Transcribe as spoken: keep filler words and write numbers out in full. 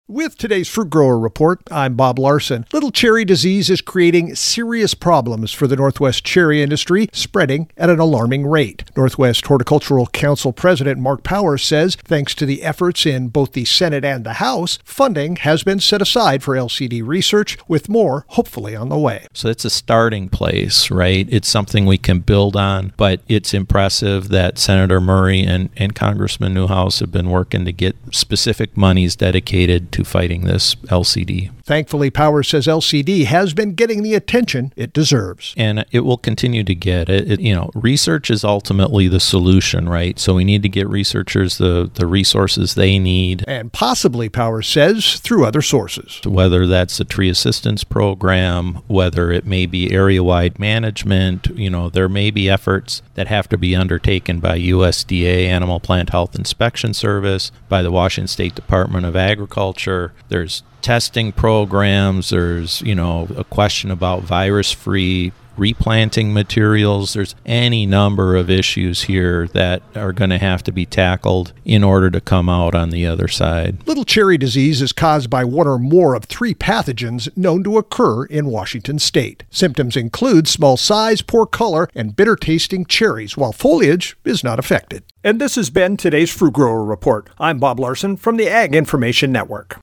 With today's Fruit Grower Report, I'm Bob Larson. Little cherry disease is creating serious problems for the Northwest cherry industry, spreading at an alarming rate. Northwest Horticultural Council President Mark Powers says, thanks to the efforts in both the Senate and the House, funding has been set aside for L C D research, with more hopefully on the way. So it's a starting place, right? It's something we can build on, but it's impressive that Senator Murray and, and Congressman Newhouse have been working to get specific monies dedicated to fighting this L C D. Thankfully, Powers says L C D has been getting the attention it deserves. And it will continue to get it. it. You know, research is ultimately the solution, right? So we need to get researchers the, the resources they need. And possibly, Powers says, through other sources. Whether that's the tree assistance program, whether it may be area-wide management, you know, there may be efforts that have to be undertaken by U S D A, Animal Plant Health Inspection Service, by the Washington State Department of Agriculture. There's testing programs. There's, you know, a question about virus-free replanting materials. There's any number of issues here that are going to have to be tackled in order to come out on the other side. Little cherry disease is caused by one or more of three pathogens known to occur in Washington state. Symptoms include small size, poor color, and bitter tasting cherries, while foliage is not affected. And this has been today's Fruit Grower Report. I'm Bob Larson from the Ag Information Network.